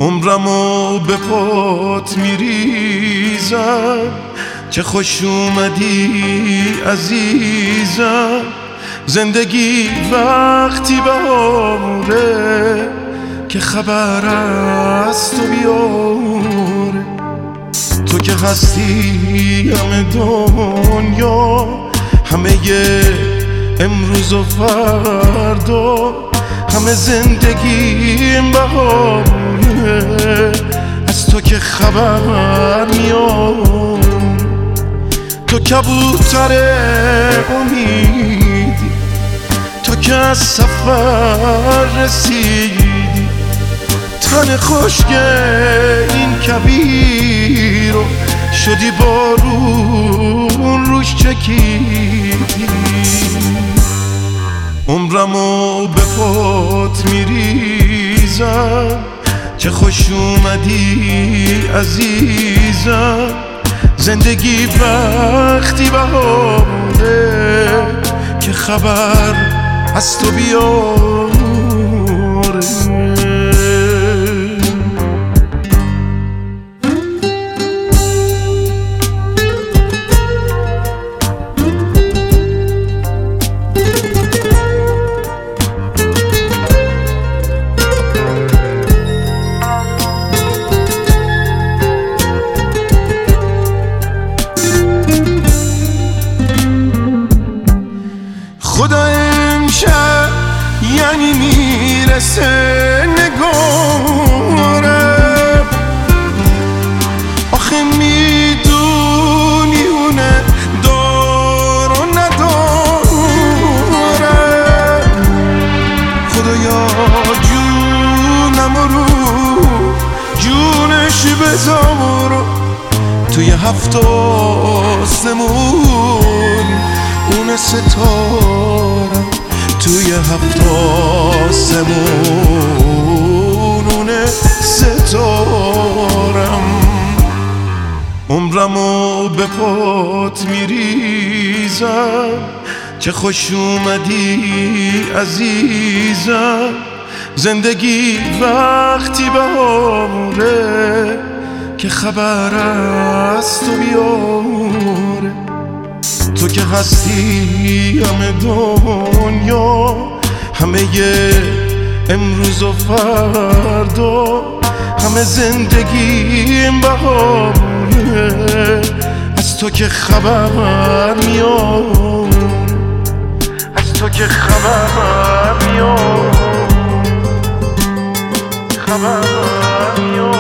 عمرمو به پات میریزم چه خوش اومدی عزیزم. زندگی وقتی بهاره که خبر از تو بیاره. تو که هستی همه دنیا، همه امروز و فردا، همه زندگیم بهاره از تو که خبر میاد. تو کبوتر امیدی، تو که از سفر رسیدی، تن خشک این کویر رو شدی بارون روش چکیدی. عمرمو به پات میریزم چه خوش اومدی عزیزم. زندگی وقتی بهاره که خبر از تو بیاره. خدا امشب یعنی میرسه نگارم، آخه میدونی اونه دار و نداره. خدایا جونم رو جونش بذار توی هفت آسمون اون ستارم، توی هفت آسمون اون ستارم. عمرمو به پات میریزم چه خوش اومدی عزیزم. زندگی وقتی بهاره که خبر از تو بیاره. تو که هستی همه دنیا، همه امروز و فردا، همه زندگیم بهاره از تو که خبر میاد. از تو که خبر میاد، خبر میاد.